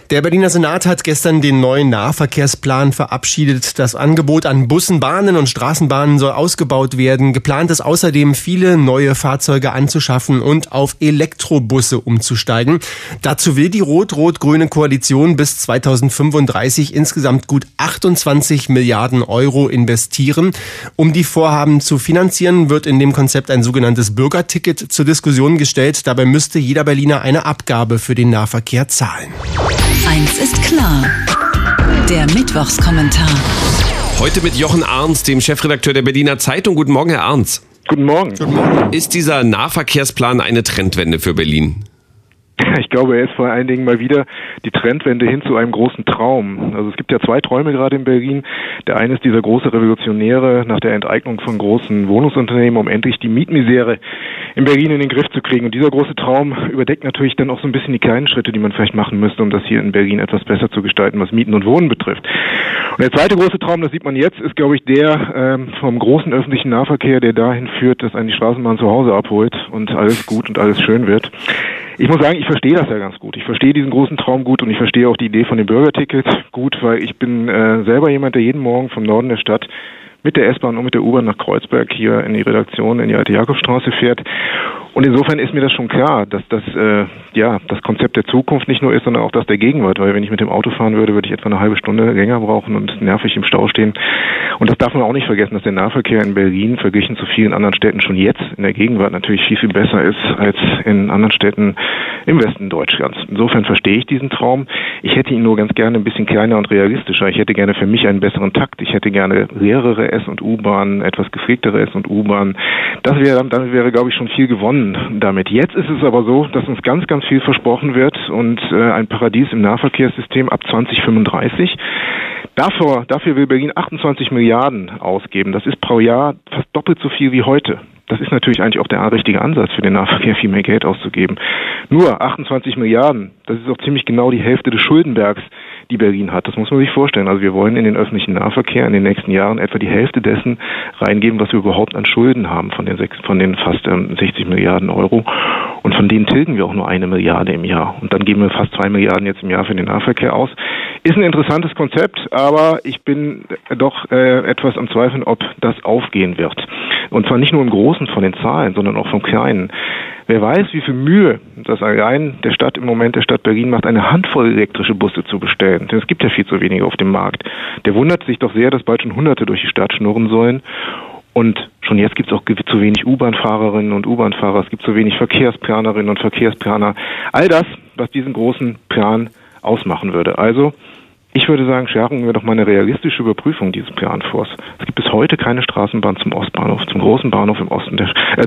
Der Berliner Senat hat gestern den neuen Nahverkehrsplan verabschiedet. Das Angebot an Bussen, Bahnen und Straßenbahnen soll ausgebaut werden. Geplant ist außerdem, viele neue Fahrzeuge anzuschaffen und auf Elektrobusse umzusteigen. Dazu will die rot-rot-grüne Koalition bis 2035 insgesamt gut 28 Milliarden Euro investieren. Um die Vorhaben zu finanzieren, wird in dem Konzept ein sogenanntes Bürgerticket zur Diskussion gestellt. Dabei müsste jeder Berliner eine Abgabe für den Nahverkehr zahlen. Eins ist klar, der Mittwochskommentar. Heute mit Jochen Arntz, dem Chefredakteur der Berliner Zeitung. Guten Morgen, Herr Arntz. Guten Morgen. Ist dieser Nahverkehrsplan eine Trendwende für Berlin? Ich glaube, er ist vor allen Dingen mal wieder die Trendwende hin zu einem großen Traum. Also es gibt ja zwei Träume gerade in Berlin. Der eine ist dieser große Revolutionäre nach der Enteignung von großen Wohnungsunternehmen, um endlich die Mietmisere in Berlin in den Griff zu kriegen. Und dieser große Traum überdeckt natürlich dann auch so ein bisschen die kleinen Schritte, die man vielleicht machen müsste, um das hier in Berlin etwas besser zu gestalten, was Mieten und Wohnen betrifft. Und der zweite große Traum, das sieht man jetzt, ist, glaube ich, der vom großen öffentlichen Nahverkehr, der dahin führt, dass einen die Straßenbahn zu Hause abholt und alles gut und alles schön wird. Ich muss sagen, ich verstehe das ja ganz gut. Ich verstehe diesen großen Traum gut und ich verstehe auch die Idee von dem Bürgerticket gut, weil ich bin selber jemand, der jeden Morgen vom Norden der Stadt mit der S-Bahn und mit der U-Bahn nach Kreuzberg hier in die Redaktion in die Alte Jakobstraße fährt. Und insofern ist mir das schon klar, dass das das Konzept der Zukunft nicht nur ist, sondern auch das der Gegenwart. Weil wenn ich mit dem Auto fahren würde, würde ich etwa eine halbe Stunde länger brauchen und nervig im Stau stehen. Und das darf man auch nicht vergessen, dass der Nahverkehr in Berlin verglichen zu vielen anderen Städten schon jetzt in der Gegenwart natürlich viel, viel besser ist als in anderen Städten im Westen Deutschlands. Insofern verstehe ich diesen Traum. Ich hätte ihn nur ganz gerne ein bisschen kleiner und realistischer. Ich hätte gerne für mich einen besseren Takt. Ich hätte gerne leerere S- und U-Bahnen, etwas gepflegtere S- und U-Bahnen. Damit wäre, glaube ich, schon viel gewonnen damit. Jetzt ist es aber so, dass uns ganz, ganz viel versprochen wird und ein Paradies im Nahverkehrssystem ab 2035. Dafür will Berlin 28 Milliarden ausgeben. Das ist pro Jahr fast doppelt so viel wie heute. Das ist natürlich eigentlich auch der richtige Ansatz für den Nahverkehr, viel mehr Geld auszugeben. Nur 28 Milliarden, das ist auch ziemlich genau die Hälfte des Schuldenbergs, die Berlin hat. Das muss man sich vorstellen. Also wir wollen in den öffentlichen Nahverkehr in den nächsten Jahren etwa die Hälfte dessen reingeben, was wir überhaupt an Schulden haben von den fast 60 Milliarden Euro. Und von denen tilgen wir auch nur 1 Milliarde im Jahr. Und dann geben wir fast 2 Milliarden jetzt im Jahr für den Nahverkehr aus. Ist ein interessantes Konzept, aber ich bin doch etwas am Zweifeln, ob das aufgehen wird. Und zwar nicht nur im Großen von den Zahlen, sondern auch vom Kleinen. Wer weiß, wie viel Mühe das allein der Stadt Berlin macht, eine Handvoll elektrische Busse zu bestellen. Denn es gibt ja viel zu wenige auf dem Markt. Der wundert sich doch sehr, dass bald schon Hunderte durch die Stadt schnurren sollen. Und schon jetzt gibt es auch zu wenig U-Bahn-Fahrerinnen und U-Bahn-Fahrer. Es gibt zu wenig Verkehrsplanerinnen und Verkehrsplaner. All das, was diesen großen Plan ausmachen würde. Also, ich würde sagen, schlagen wir doch mal eine realistische Überprüfung dieses Plans vor. Es gibt bis heute keine Straßenbahn zum Ostbahnhof, zum großen Bahnhof im Osten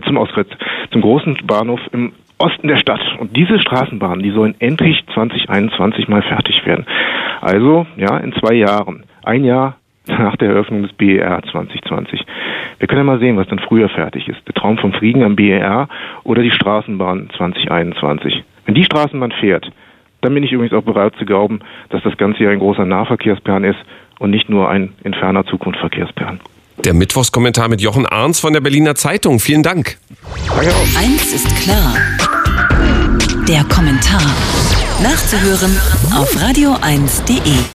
zum großen Bahnhof im Osten der Stadt. Und diese Straßenbahnen, die sollen endlich 2021 mal fertig werden. Also, ja, in 2 Jahren. 1 Jahr nach der Eröffnung des BER 2020. Wir können ja mal sehen, was dann früher fertig ist. Der Traum vom Fliegen am BER oder die Straßenbahn 2021. Wenn die Straßenbahn fährt, dann bin ich übrigens auch bereit zu glauben, dass das Ganze hier ein großer Nahverkehrsplan ist und nicht nur ein in ferner Zukunft Verkehrsplan. Der Mittwochskommentar mit Jochen Arntz von der Berliner Zeitung. Vielen Dank. Danke auch. Eins ist klar, der Kommentar. Nachzuhören auf radio1.de.